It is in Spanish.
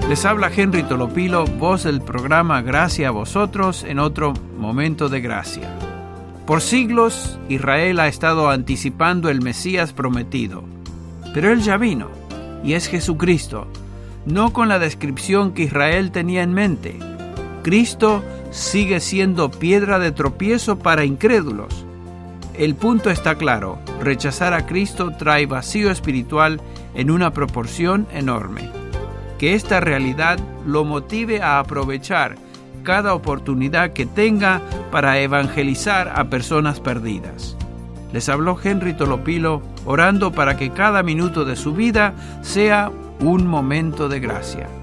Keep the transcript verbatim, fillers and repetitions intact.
Les habla Henry Tolopilo, voz del programa Gracia a Vosotros en otro momento de gracia. Por siglos, Israel ha estado anticipando el Mesías prometido, pero Él ya vino, y es Jesucristo, no con la descripción que Israel tenía en mente. Cristo sigue siendo piedra de tropiezo para incrédulos. El punto está claro: rechazar a Cristo trae vacío espiritual en una proporción enorme. Que esta realidad lo motive a aprovechar cada oportunidad que tenga para evangelizar a personas perdidas. Les habló Henry Tolopilo, orando para que cada minuto de su vida sea un momento de gracia.